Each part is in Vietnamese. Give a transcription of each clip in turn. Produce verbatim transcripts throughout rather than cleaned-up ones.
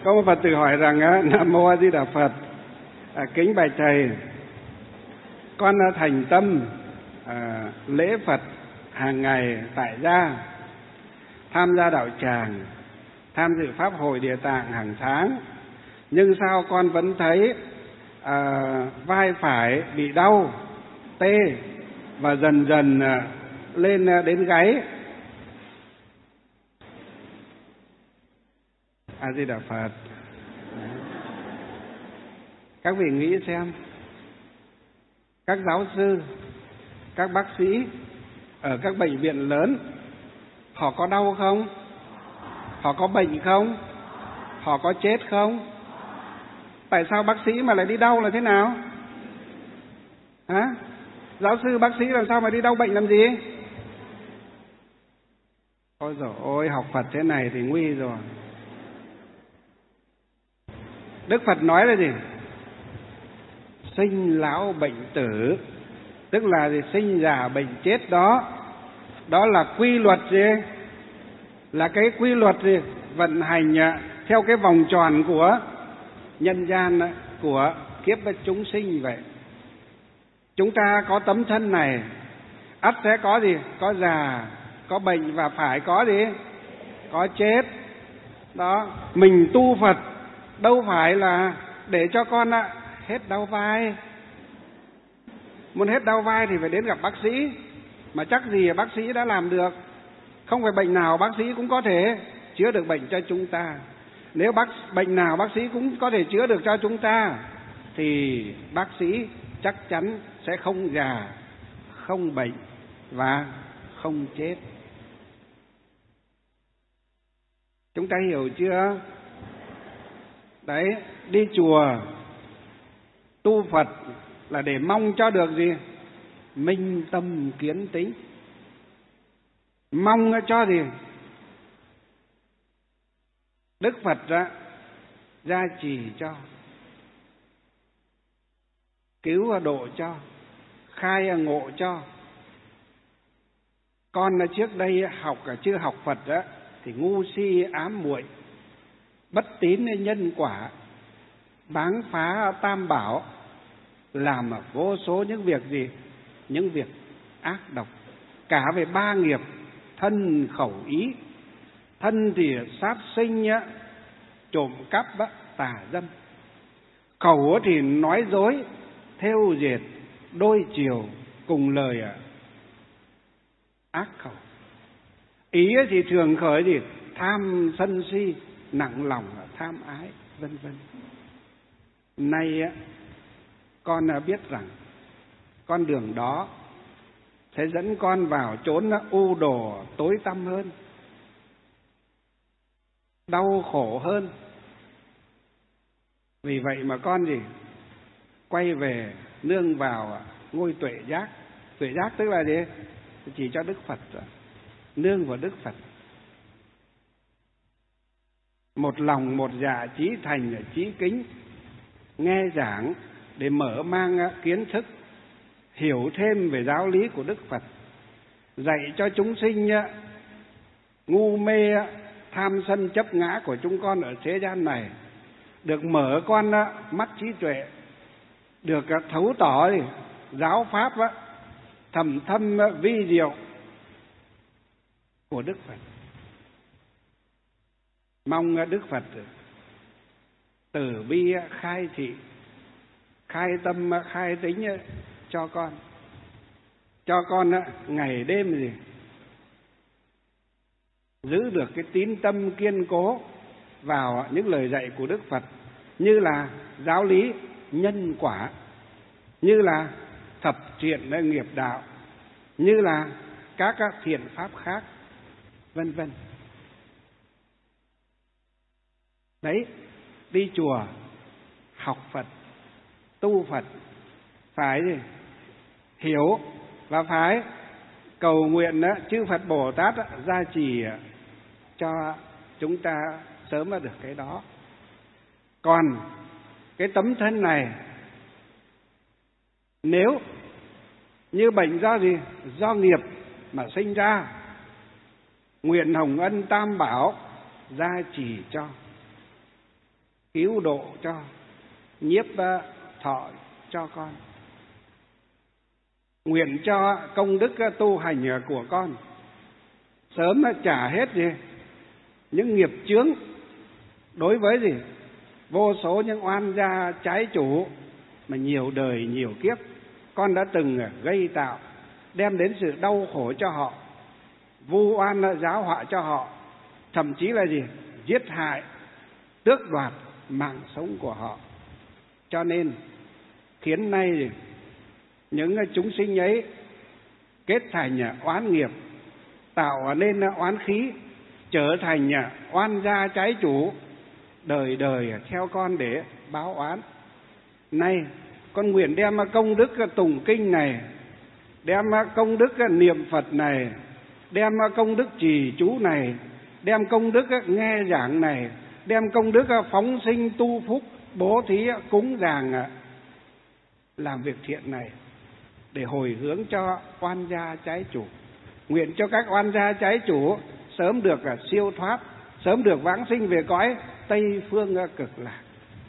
Có một Phật tử hỏi rằng á, Nam Mô A Di Đà Phật, à, kính bạch thầy, con thành tâm à, lễ Phật hàng ngày tại gia, tham gia đạo tràng, tham dự pháp hội Địa Tạng hàng tháng, nhưng sao con vẫn thấy à, vai phải bị đau, tê và dần dần à, lên đến gáy. A Di Đà Phật. Các vị nghĩ xem, các giáo sư, các bác sĩ ở các bệnh viện lớn, họ có đau không? Họ có bệnh không? Họ có chết không? Tại sao bác sĩ mà lại đi đau là thế nào? Hả? Giáo sư, bác sĩ làm sao mà đi đau bệnh làm gì? Ôi dồi ôi, học Phật thế này thì nguy rồi. Đức Phật nói là gì? Sinh lão bệnh tử, tức là gì? Sinh già bệnh chết đó. Đó là quy luật gì? Là cái quy luật gì? Vận hành theo cái vòng tròn của nhân gian, của kiếp chúng sinh vậy. Chúng ta có tấm thân này, ắt sẽ có gì? Có già, có bệnh và phải có gì? Có chết. Đó, mình tu Phật đâu phải là để cho con ạ hết đau vai. Muốn hết đau vai thì phải đến gặp bác sĩ, mà chắc gì bác sĩ đã làm được. Không phải bệnh nào bác sĩ cũng có thể chữa được bệnh cho chúng ta. Nếu bác bệnh nào bác sĩ cũng có thể chữa được cho chúng ta thì bác sĩ chắc chắn sẽ không già, không bệnh và không chết. Chúng ta hiểu chưa? Đấy, đi chùa tu Phật là để mong cho được gì? Minh tâm kiến tính. Mong cho gì? Đức Phật ra gia trì cho, cứu độ cho, khai ngộ cho. Con trước đây học chưa học Phật đó, thì ngu si ám muội, bất tín nhân quả, báng phá tam bảo, làm vô số những việc gì? Những việc ác độc, cả về ba nghiệp: thân, khẩu, ý. Thân thì sát sinh, trộm cắp, tà dâm. Khẩu thì nói dối, thêu dệt, đôi chiều, cùng lời ác khẩu. Ý thì thường khởi gì? Tham sân si, nặng lòng tham ái, vân vân. Nay con biết rằng con đường đó sẽ dẫn con vào chốn u đồ tối tăm hơn, đau khổ hơn. Vì vậy mà con gì? Quay về nương vào ngôi tuệ giác. Tuệ giác tức là gì? Chỉ cho Đức Phật rồi. Nương vào Đức Phật. Một lòng một dạ chí thành chí kính, nghe giảng để mở mang kiến thức, hiểu thêm về giáo lý của Đức Phật, dạy cho chúng sinh ngu mê tham sân chấp ngã của chúng con ở thế gian này được mở con mắt trí tuệ, được thấu tỏ giáo pháp thầm thâm vi diệu của Đức Phật. Mong Đức Phật từ bi khai thị, khai tâm khai tính cho con, cho con ngày đêm gì giữ được cái tín tâm kiên cố vào những lời dạy của Đức Phật, như là giáo lý nhân quả, như là thập thiện nghiệp đạo, như là các các thiện pháp khác, vân vân. Đấy, đi chùa học Phật, tu Phật phải gì? Hiểu và phải cầu nguyện đó, chư Phật Bồ Tát gia trì cho chúng ta sớm được cái đó. Còn cái tấm thân này, nếu như bệnh do gì? Do nghiệp mà sinh ra, nguyện hồng ân tam bảo gia trì cho. cứu độ cho, nhiếp thọ cho con. Nguyện cho công đức tu hành của con sớm trả hết gì những nghiệp chướng đối với gì vô số những oan gia trái chủ mà nhiều đời nhiều kiếp con đã từng gây tạo, đem đến sự đau khổ cho họ, vu oan giáo họa cho họ, thậm chí là gì giết hại, tước đoạt mạng sống của họ. Cho nên khiến nay gì những chúng sinh ấy kết thành oán nghiệp, tạo nên oán khí, trở thành oan gia trái chủ, đời đời theo con để báo oán. Nay con nguyện đem công đức tụng kinh này, đem công đức niệm Phật này, đem công đức trì chú này, đem công đức nghe giảng này, đem công đức phóng sinh tu phúc, bố thí cúng dường, làm việc thiện này để hồi hướng cho oan gia trái chủ. Nguyện cho các oan gia trái chủ sớm được siêu thoát, sớm được vãng sinh về cõi Tây Phương Cực Lạc.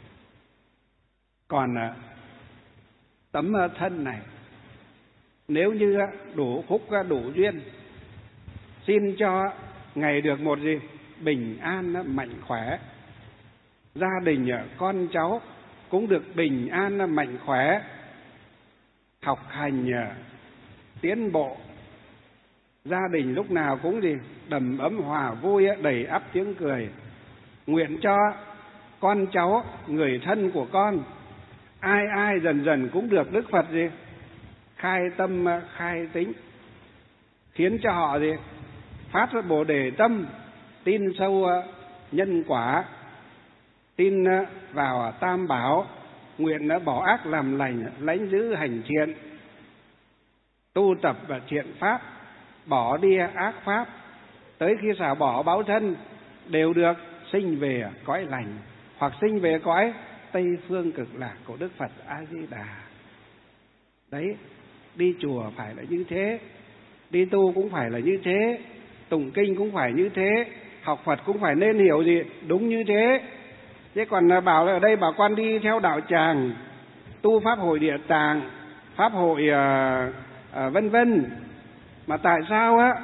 Còn tấm thân này, nếu như đủ phúc đủ duyên, xin cho ngày được một gì bình an mạnh khỏe, gia đình con cháu cũng được bình an mạnh khỏe, học hành tiến bộ, gia đình lúc nào cũng gì đầm ấm hòa vui, đầy ắp tiếng cười. Nguyện cho con cháu, người thân của con, ai ai dần dần cũng được Đức Phật gì khai tâm khai tính, khiến cho họ gì phát Bồ Đề tâm, tin sâu nhân quả, tin vào Tam Bảo, nguyện bỏ ác làm lành, lãnh giữ hành thiện, tu tập và thiện pháp, bỏ đi ác pháp, tới khi xả bỏ báo thân đều được sinh về cõi lành hoặc sinh về cõi Tây Phương Cực Lạc của Đức Phật A Di Đà. Đấy, đi chùa phải là như thế, đi tu cũng phải là như thế, tụng kinh cũng phải như thế, học Phật cũng phải nên hiểu gì đúng như thế. Thế còn bảo là ở đây bảo con đi theo đạo tràng, tu pháp hội địa tạng, pháp hội uh, uh, vân vân, mà tại sao á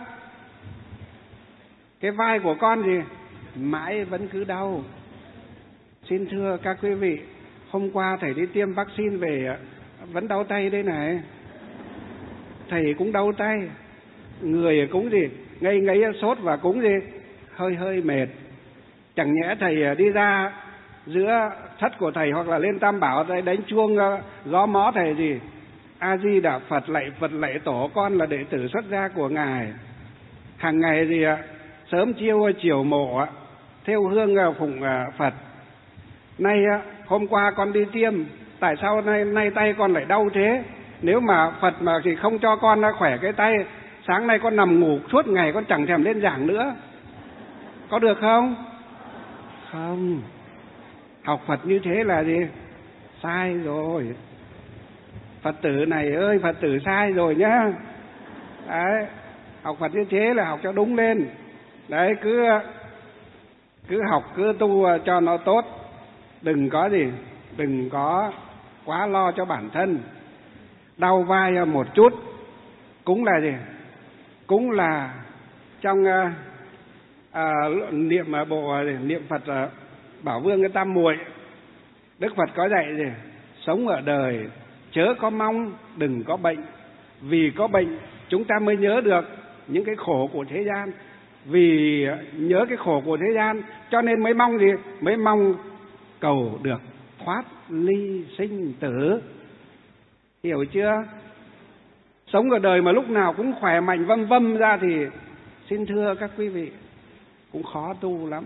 cái vai của con gì mãi vẫn cứ đau? Xin thưa các quý vị, hôm qua thầy đi tiêm vaccine về vẫn đau tay đây này, thầy cũng đau tay, người cũng gì ngây ngấy sốt và cũng gì hơi hơi mệt. Chẳng nhẽ thầy đi ra giữa thất của thầy hoặc là lên Tam Bảo thầy đánh chuông gõ mõ thầy gì A Di Đà Phật, lạy Phật lạy Tổ, con là đệ tử xuất gia của ngài, hàng ngày gì sớm chiêu chiều mộ theo hương phụng Phật. Nay hôm qua con đi tiêm, tại sao nay nay tay con lại đau thế? Nếu mà Phật mà thì không cho con khỏe cái tay, sáng nay con nằm ngủ suốt ngày, con chẳng thèm lên giảng nữa, có được không? Không. Học Phật như thế là gì? Sai rồi. Phật tử này ơi, Phật tử sai rồi nhá. Đấy, học Phật như thế là học cho đúng lên. Đấy, cứ cứ học, cứ tu cho nó tốt. Đừng có gì, đừng có quá lo cho bản thân. Đau vai một chút cũng là gì? Cũng là trong à, à, niệm bộ niệm Phật à, Bảo Vương cái Tam Muội, Đức Phật có dạy gì? Sống ở đời chớ có mong, đừng có bệnh. Vì có bệnh chúng ta mới nhớ được những cái khổ của thế gian. Vì nhớ cái khổ của thế gian cho nên mới mong gì? Mới mong cầu được thoát ly sinh tử. Hiểu chưa? Sống ở đời mà lúc nào cũng khỏe mạnh vâm vâm ra thì xin thưa các quý vị, cũng khó tu lắm.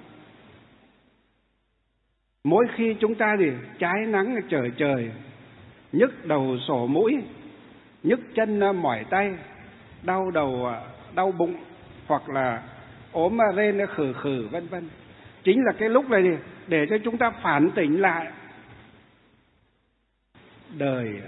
Mỗi khi chúng ta thì trái nắng trời trời, nhức đầu sổ mũi, nhức chân mỏi tay, đau đầu đau bụng, hoặc là ốm rên khử khử vân vân, chính là cái lúc này thì để cho chúng ta phản tỉnh lại. Đời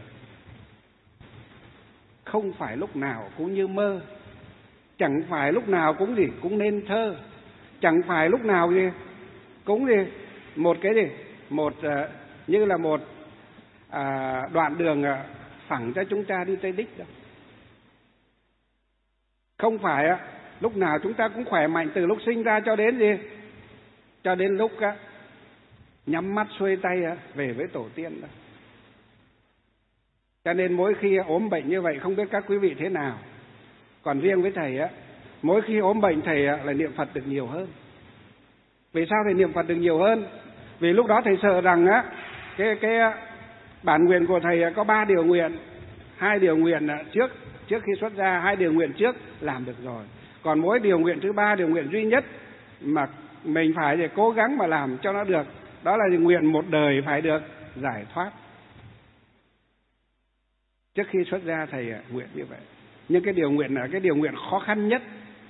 không phải lúc nào cũng như mơ, chẳng phải lúc nào cũng gì cũng nên thơ, chẳng phải lúc nào gì cũng gì một cái gì một như là một à, đoạn đường phẳng cho chúng ta đi tới đích đâu. Không phải á, lúc nào chúng ta cũng khỏe mạnh từ lúc sinh ra cho đến gì? Cho đến lúc á, nhắm mắt xuôi tay á, về với tổ tiên đó. Cho nên mỗi khi ốm bệnh như vậy, không biết các quý vị thế nào. Còn riêng với thầy á, mỗi khi ốm bệnh thầy á, là niệm Phật được nhiều hơn. Vì sao thầy niệm Phật được nhiều hơn? Vì lúc đó thầy sợ rằng á, cái cái bản nguyện của thầy có ba điều nguyện, hai điều nguyện trước trước khi xuất gia, hai điều nguyện trước làm được rồi. Còn mỗi điều nguyện thứ ba, điều nguyện duy nhất mà mình phải để cố gắng mà làm cho nó được, đó là nguyện một đời phải được giải thoát. Trước khi xuất gia thầy nguyện như vậy. Nhưng cái điều nguyện là cái điều nguyện khó khăn nhất.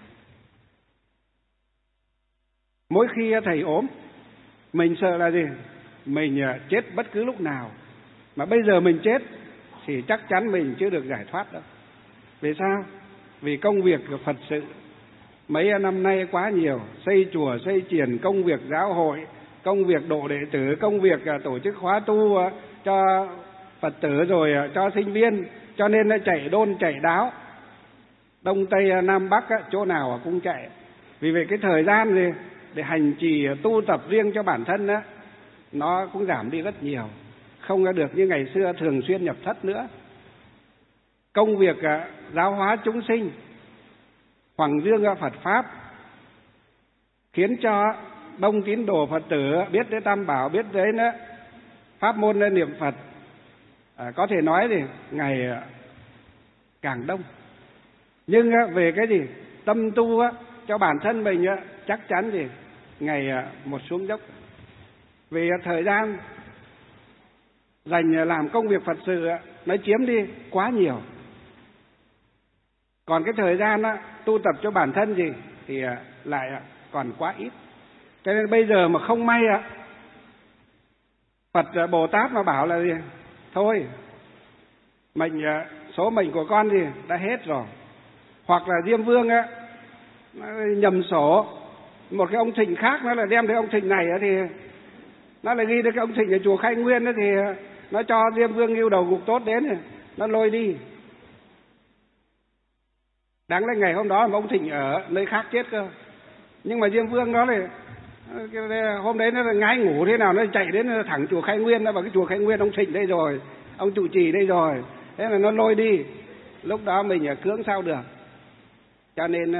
Mỗi khi thầy ốm, mình sợ là gì? Mình chết bất cứ lúc nào. Mà bây giờ mình chết thì chắc chắn mình chưa được giải thoát đâu. Vì sao? Vì công việc của Phật sự mấy năm nay quá nhiều, xây chùa, xây chiền, công việc giáo hội, công việc độ đệ tử, công việc tổ chức khóa tu cho Phật tử rồi cho sinh viên, cho nên nó chạy đôn chạy đáo, Đông Tây Nam Bắc chỗ nào cũng chạy. Vì vậy cái thời gian gì để hành trì tu tập riêng cho bản thân á, nó cũng giảm đi rất nhiều, không có được như ngày xưa thường xuyên nhập thất nữa. Công việc giáo hóa chúng sinh, hoằng dương Phật pháp, khiến cho đông tín đồ Phật tử biết tới Tam Bảo, biết tới nữa pháp môn niệm Phật, à, có thể nói thì ngày càng đông. Nhưng về cái gì tâm tu á, cho bản thân mình á, chắc chắn gì ngày một xuống dốc. Vì thời gian dành làm công việc Phật sự á, nó chiếm đi quá nhiều. Còn cái thời gian á, tu tập cho bản thân gì thì lại còn quá ít. Cho nên bây giờ mà không may á, Phật Bồ Tát mà bảo là gì? Thôi, mệnh số mệnh của con gì đã hết rồi. Hoặc là Diêm Vương á, nhầm sổ, một cái ông Thịnh khác nó là đem cái ông Thịnh này á, thì nó lại ghi được cái ông Thịnh ở chùa Khai Nguyên đó, thì nó cho Diêm Vương yêu đầu gục tốt đến, nó lôi đi. Đáng lẽ ngày hôm đó mà ông Thịnh ở nơi khác chết cơ. Nhưng mà Diêm Vương đó là hôm đấy nó là ngái ngủ thế nào, nó chạy đến thẳng chùa Khai Nguyên, nó vào cái chùa Khai Nguyên ông Thịnh đây rồi, ông trụ trì đây rồi, thế là nó lôi đi. Lúc đó mình cưỡng sao được. Cho nên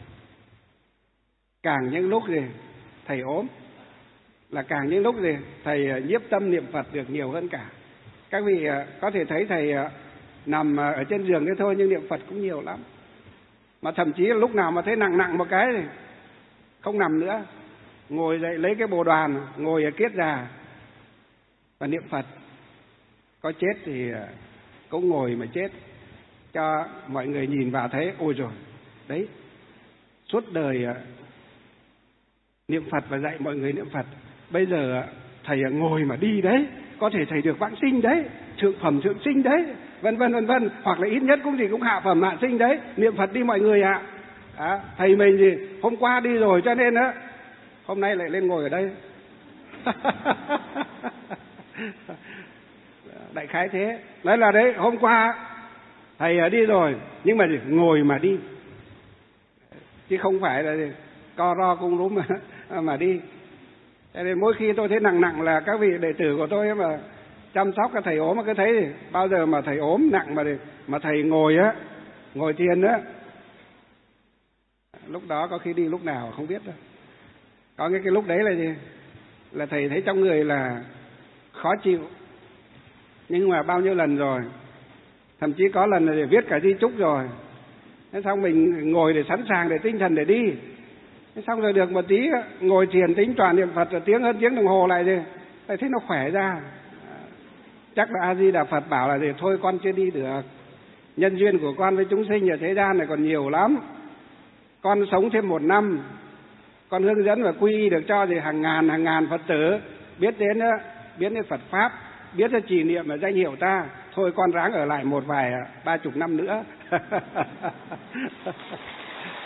càng những lúc gì thầy ốm là càng những lúc gì thầy nhiếp tâm niệm Phật được nhiều hơn cả. Các vị có thể thấy thầy nằm ở trên giường thế thôi, nhưng niệm Phật cũng nhiều lắm. Mà thậm chí là lúc nào mà thấy nặng nặng một cái thì không nằm nữa, ngồi dậy lấy cái bồ đoàn, ngồi ở kiết già và niệm Phật. Có chết thì cũng ngồi mà chết, cho mọi người nhìn vào thấy ôi rồi đấy, suốt đời niệm Phật và dạy mọi người niệm Phật. Bây giờ thầy ngồi mà đi đấy, có thể thầy được vãng sinh đấy, thượng phẩm thượng sinh đấy, vân vân vân vân, hoặc là ít nhất cũng gì cũng hạ phẩm hạ sinh đấy. Niệm Phật đi mọi người ạ. À, thầy mình gì hôm qua đi rồi, cho nên á hôm nay lại lên ngồi ở đây. Đại khái thế. Nói là đấy, hôm qua thầy đi rồi, nhưng mà ngồi mà đi, chứ không phải là co ro cung rúm mà, mà đi. Cho nên mỗi khi tôi thấy nặng nặng là các vị đệ tử của tôi mà chăm sóc các thầy ốm mà cứ thấy thì bao giờ mà thầy ốm nặng mà mà thầy ngồi á, ngồi thiền á, lúc đó có khi đi lúc nào không biết đâu. Có cái, cái lúc đấy là gì? Là thầy thấy trong người là khó chịu. Nhưng mà bao nhiêu lần rồi, thậm chí có lần là để viết cả di chúc rồi. Thế xong mình ngồi để sẵn sàng để tinh thần để đi. Thế xong rồi được một tí ngồi thiền tính toàn niệm Phật rồi tiếng hơn tiếng đồng hồ lại thì thầy thấy nó khỏe ra. Chắc là A Di Đà Phật bảo là gì? Thôi con chưa đi được. Nhân duyên của con với chúng sinh ở thế gian này còn nhiều lắm. Con sống thêm một năm, con hướng dẫn và quy y được cho gì hàng ngàn hàng ngàn Phật tử biết đến biết đến Phật pháp, biết đến trì niệm và danh hiệu ta. Thôi con ráng ở lại một vài ba chục năm nữa.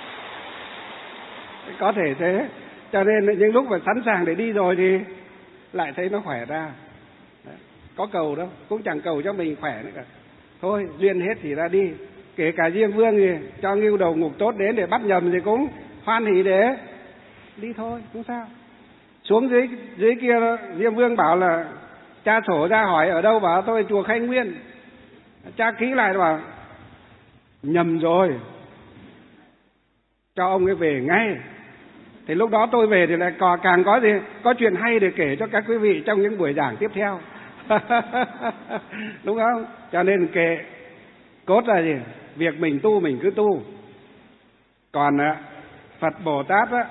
Có thể thế. Cho nên những lúc mà sẵn sàng để đi rồi thì lại thấy nó khỏe ra. Đấy. Có cầu đâu, cũng chẳng cầu cho mình khỏe nữa cả. Thôi duyên hết thì ra đi. Kể cả Diêm Vương thì cho ngưu đầu ngục tốt đến để bắt nhầm thì cũng hoan hỉ để đi thôi, không sao. Xuống dưới dưới kia Diêm Vương bảo là tra sổ ra hỏi ở đâu, bảo tôi chùa Khánh Nguyên. Tra kỹ lại bảo nhầm rồi, cho ông ấy về ngay. Thì lúc đó tôi về thì lại còn càng có gì có chuyện hay để kể cho các quý vị trong những buổi giảng tiếp theo. Đúng không? Cho nên kệ, cốt là gì? Việc mình tu mình cứ tu. Còn Phật Bồ Tát á,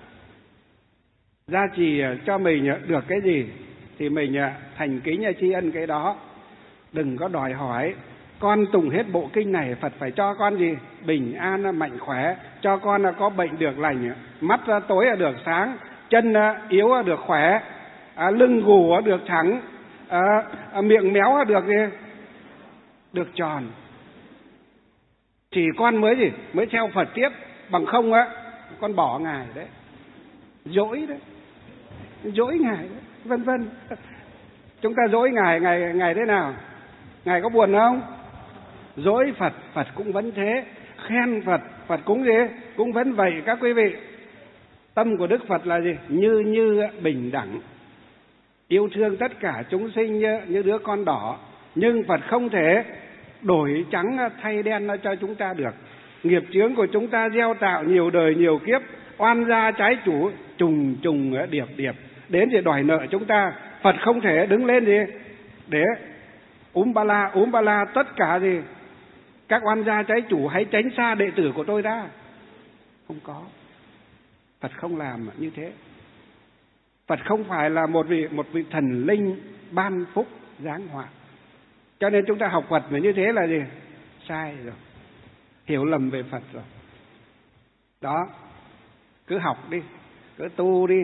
gia trì cho mình được cái gì thì mình thành kính tri ân cái đó. Đừng có đòi hỏi con tùng hết bộ kinh này, Phật phải cho con gì? Bình an, mạnh khỏe, cho con có bệnh được lành, mắt tối được sáng, chân yếu được khỏe, lưng gù được thẳng, miệng méo được gì? Được tròn. Chỉ con mới gì? Mới theo Phật tiếp, bằng không á con bỏ Ngài đấy. Dỗi đấy. Dỗi Ngài đấy, vân vân. Chúng ta dỗi Ngài, Ngài Ngài thế nào? Ngài có buồn không? Dỗi Phật, Phật cũng vẫn thế. Khen Phật, Phật cũng gì? Cũng vẫn vậy các quý vị. Tâm của Đức Phật là gì? Như như bình đẳng, yêu thương tất cả chúng sinh như, như đứa con đỏ. Nhưng Phật không thể đổi trắng thay đen cho chúng ta được. Nghiệp chướng của chúng ta gieo tạo nhiều đời nhiều kiếp, oan gia trái chủ trùng trùng điệp điệp, đến để đòi nợ chúng ta. Phật không thể đứng lên gì để úm ba la úm ba la tất cả gì các oan gia trái chủ hãy tránh xa đệ tử của tôi ra. Không có. Phật không làm như thế. Phật không phải là một vị một vị thần linh ban phúc giáng họa. Cho nên chúng ta học Phật mà như thế là gì? Sai rồi. Hiểu lầm về Phật rồi. Đó. Cứ học đi, cứ tu đi.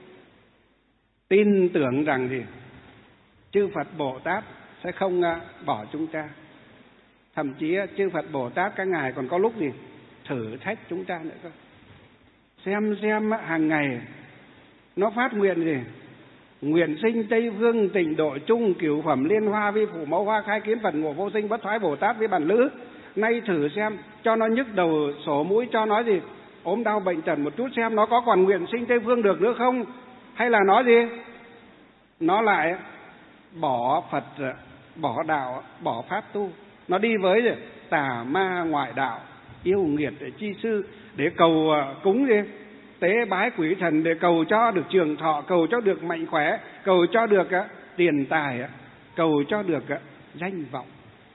Tin tưởng rằng gì? Chư Phật Bồ Tát sẽ không bỏ chúng ta. Thậm chí chư Phật Bồ Tát các ngài còn có lúc gì? Thử thách chúng ta nữa cơ. Xem xem hàng ngày nó phát nguyện gì? Nguyện sinh Tây Phương tịnh độ chung, cửu phẩm liên hoa vi phủ mẫu hoa khai kiến Phật ngộ vô sinh bất thoái Bồ Tát với bản lữ. Nay thử xem, cho nó nhức đầu sổ mũi, cho nó gì? Ốm đau bệnh tật một chút, xem nó có còn nguyện sinh Tây Phương được nữa không? Hay là nó gì? Nó lại bỏ Phật, bỏ đạo, bỏ pháp tu. Nó đi với gì? Tà ma ngoại đạo, yêu nghiệt để chi sư, để cầu cúng gì? Tế bái quỷ thần, để cầu cho được trường thọ, cầu cho được mạnh khỏe, cầu cho được uh, tiền tài, uh, cầu cho được uh, danh vọng.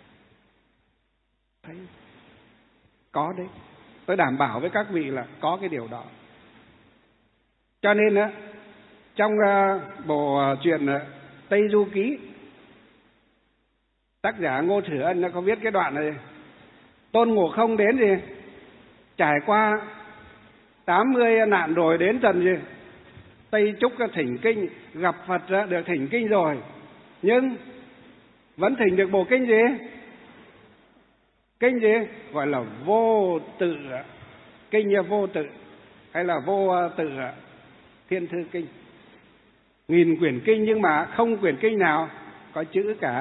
Thấy có đấy, tôi đảm bảo với các vị là có cái điều đó. Cho nên uh, trong uh, bộ uh, truyện uh, Tây Du Ký, tác giả Ngô Thử Ân nó có viết cái đoạn này. Tôn Ngộ Không đến gì? Trải qua tám mươi nạn rồi đến tận gì? Tây Trúc thỉnh kinh, gặp Phật được thỉnh kinh rồi, nhưng vẫn thỉnh được bộ kinh gì? Kinh gì? Gọi là vô tự, kinh vô tự, hay là vô tự thiên thư kinh. Nghìn quyển kinh nhưng mà không quyển kinh nào có chữ cả.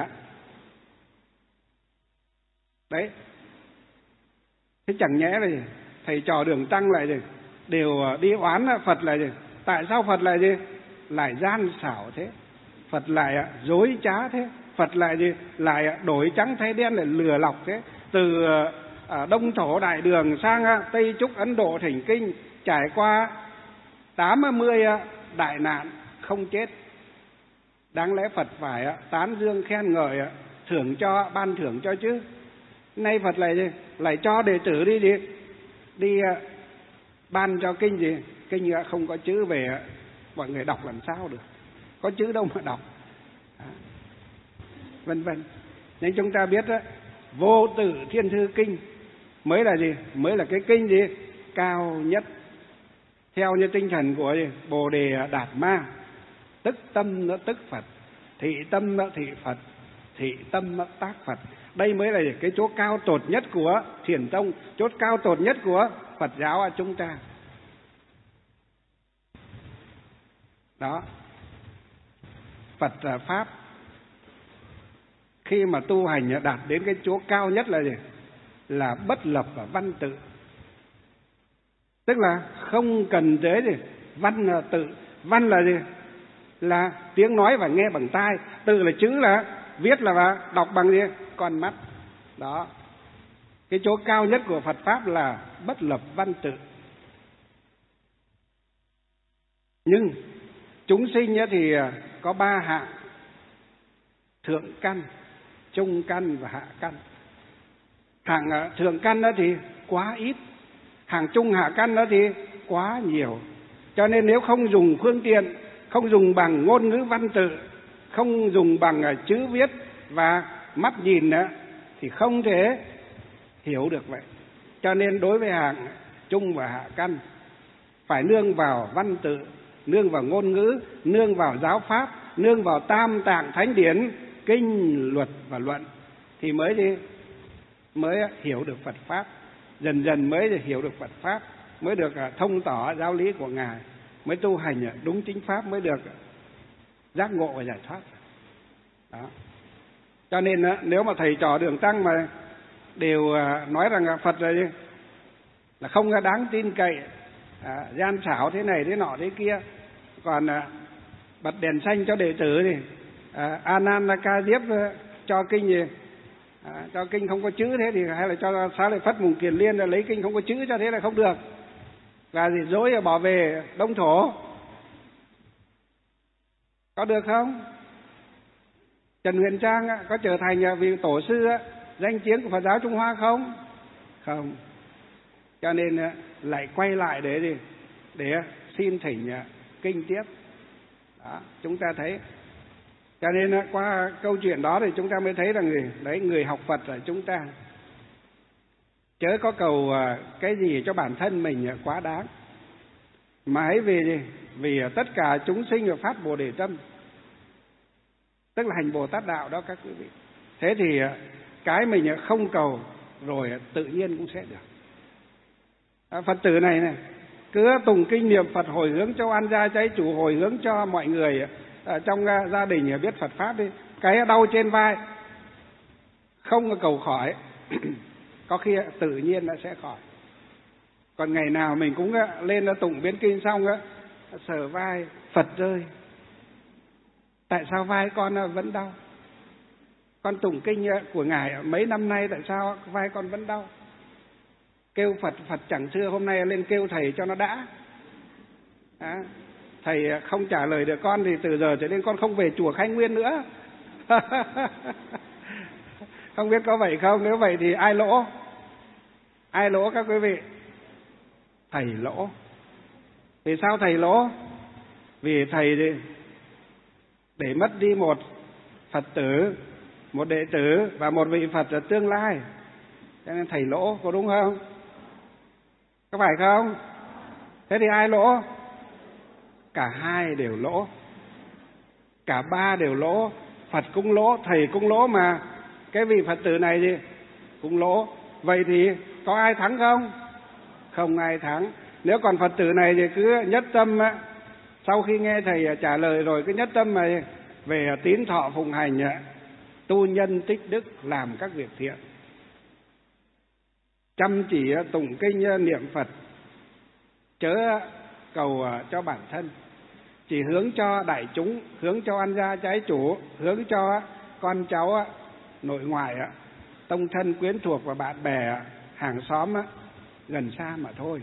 Đấy. Thế chẳng nhẽ là gì? Thầy trò Đường Tăng lại gì? Đều đi oán Phật là gì? Tại sao Phật lại gì? Lại gian xảo thế? Phật lại dối trá thế? Phật lại gì? Lại đổi trắng thay đen, lại lừa lọc thế? Từ Đông Thổ Đại Đường sang Tây Trúc Ấn Độ thỉnh kinh, trải qua tám mươi đại nạn không chết. Đáng lẽ Phật phải tán dương khen ngợi, thưởng cho, ban thưởng cho chứ. Nay Phật lại gì? Lại cho đệ tử đi gì? Đi ban cho kinh gì? Kinh không có chữ về, mọi người đọc làm sao được? Có chữ đâu mà đọc. À, vân vân. Nên chúng ta biết đó, vô tự thiên thư kinh mới là gì? Mới là cái kinh gì? Cao nhất. Theo như tinh thần của gì? Bồ Đề Đạt Ma. Tức tâm nó tức Phật, thị tâm nó thị Phật, thị tâm nó tác Phật. Đây mới là cái chỗ cao tột nhất của Thiền Tông, chỗ cao tột nhất của Phật giáo chúng ta. Đó. Phật Pháp khi mà tu hành đạt đến cái chỗ cao nhất là gì? Là bất lập và văn tự. Tức là không cần tới gì văn là tự. Văn là gì? Là tiếng nói và nghe bằng tai. Tự là chữ, là viết là và đọc bằng gì? Con mắt. Đó. Cái chỗ cao nhất của Phật Pháp là bất lập văn tự. Nhưng chúng sinh thì có ba hạng: thượng căn, trung căn và hạ căn. Hạng thượng căn đó thì quá ít, hạng trung hạ căn đó thì quá nhiều. Cho nên nếu không dùng phương tiện, không dùng bằng ngôn ngữ văn tự, không dùng bằng chữ viết và mắt nhìn nữa, thì không thể hiểu được vậy. Cho nên đối với hạng trung và hạ căn phải nương vào văn tự, nương vào ngôn ngữ, nương vào giáo pháp, nương vào tam tạng thánh điển, kinh, luật và luận, thì mới đi mới hiểu được Phật Pháp. Dần dần mới hiểu được Phật Pháp, mới được thông tỏ giáo lý của Ngài, mới tu hành đúng chính Pháp, mới được giác ngộ và giải thoát. Đó. Cho nên nếu mà thầy trò Đường Tăng mà đều nói rằng Phật là, là không đáng tin cậy, à, gian xảo thế này thế nọ thế kia, còn à, bật đèn xanh cho đệ tử thì à, A Nan Ca Diếp cho kinh gì à, cho kinh không có chữ, thế thì hay là cho Xá Lợi Phất Mùng Kiền Liên là lấy kinh không có chữ, cho thế là không được, và gì dối bỏ về Đông Thổ, có được không? Trần Huyền Trang có trở thành vị tổ sư danh tiếng của Phật giáo Trung Hoa không? Không. Cho nên lại quay lại để gì? Để xin thỉnh kinh tiếp. Đó, chúng ta thấy. Cho nên qua câu chuyện đó thì chúng ta mới thấy rằng gì? Đấy, người học Phật là chúng ta chớ có cầu cái gì cho bản thân mình quá đáng, mà hãy vì gì? Vì tất cả chúng sinh phát Bồ Đề tâm, tức là hành Bồ Tát đạo đó các quý vị. Thế thì cái mình không cầu rồi tự nhiên cũng sẽ được. À, Phật tử này này cứ tùng kinh niệm Phật, hồi hướng cho oan gia trái chủ, hồi hướng cho mọi người ở trong gia đình biết Phật Pháp đi. Cái đau trên vai không cầu khỏi có khi tự nhiên nó sẽ khỏi. Còn ngày nào mình cũng lên tụng biến kinh xong sờ vai, Phật ơi, tại sao vai con vẫn đau? Con tụng kinh của Ngài mấy năm nay, tại sao vai con vẫn đau? Kêu Phật, Phật chẳng xưa hôm nay lên kêu thầy cho nó đã. À, thầy không trả lời được con thì từ giờ trở nên con không về chùa Khai Nguyên nữa. Không biết có vậy không? Nếu vậy thì ai lỗ? Ai lỗ các quý vị? Thầy lỗ. Vì sao thầy lỗ? Vì thầy thì để mất đi một Phật tử, một đệ tử và một vị Phật ở tương lai, cho nên thầy lỗ, có đúng không? Có phải không? Thế thì ai lỗ? Cả hai đều lỗ, cả ba đều lỗ. Phật cũng lỗ, thầy cũng lỗ, mà cái vị Phật tử này gì cũng lỗ. Vậy thì có ai thắng không? Không ai thắng. Nếu còn Phật tử này thì cứ nhất tâm, sau khi nghe thầy trả lời rồi cứ nhất tâm mà về tín thọ phụng hành, tu nhân tích đức, làm các việc thiện, chăm chỉ tụng kinh niệm Phật, chớ cầu cho bản thân, chỉ hướng cho đại chúng, hướng cho ăn gia trái chủ, hướng cho con cháu nội ngoại, tông thân quyến thuộc và bạn bè hàng xóm gần xa mà thôi.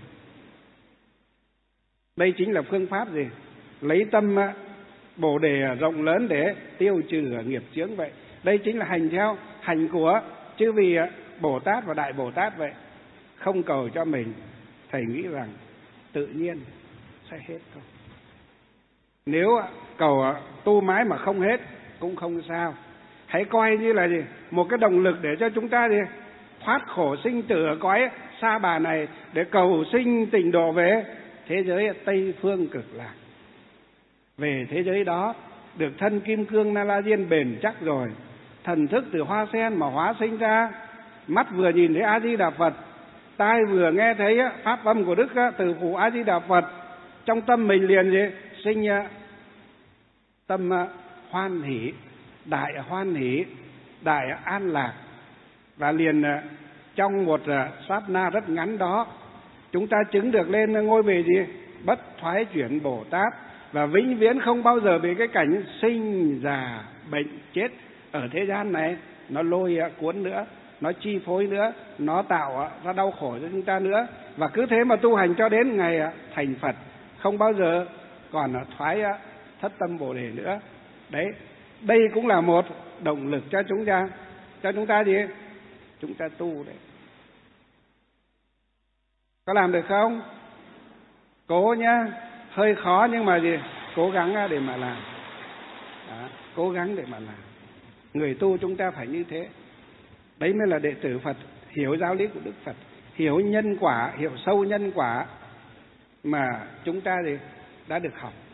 Đây chính là phương pháp gì? Lấy tâm Bồ Đề rộng lớn để tiêu trừ nghiệp chướng vậy. Đây chính là hành theo hành của chư vị Bồ Tát và Đại Bồ Tát vậy. Không cầu cho mình, thầy nghĩ rằng tự nhiên sẽ hết thôi. Nếu cầu tu mãi mà không hết cũng không sao. Hãy coi như là gì? Một cái động lực để cho chúng ta gì? Thoát khổ sinh tử ở cõi sa bà này, để cầu sinh tịnh độ về thế giới Tây Phương Cực Lạc. Về thế giới đó được thân kim cương Na La Diên bền chắc rồi, thần thức từ hoa sen mà hóa sinh ra, mắt vừa nhìn thấy A Di Đà Phật, tai vừa nghe thấy pháp âm của Đức từ phụ A Di Đà Phật, trong tâm mình liền gì? Sinh tâm hoan hỷ, đại hoan hỷ, đại an lạc. Và liền trong một sát na rất ngắn đó, chúng ta chứng được lên ngôi vị gì? Bất thoái chuyển Bồ Tát, và vĩnh viễn không bao giờ bị cái cảnh sinh già bệnh chết ở thế gian này nó lôi cuốn nữa, nó chi phối nữa, nó tạo ra đau khổ cho chúng ta nữa. Và cứ thế mà tu hành cho đến ngày thành Phật, không bao giờ còn thoái thất tâm Bồ Đề nữa. Đấy, đây cũng là một động lực cho chúng ta, cho chúng ta gì? Chúng ta tu đấy. Có làm được không? Cố nhá, hơi khó nhưng mà gì? Cố gắng để mà làm. Đó, cố gắng để mà làm. Người tu chúng ta phải như thế. Đấy mới là đệ tử Phật, hiểu giáo lý của Đức Phật, hiểu nhân quả, hiểu sâu nhân quả mà chúng ta thì đã được học.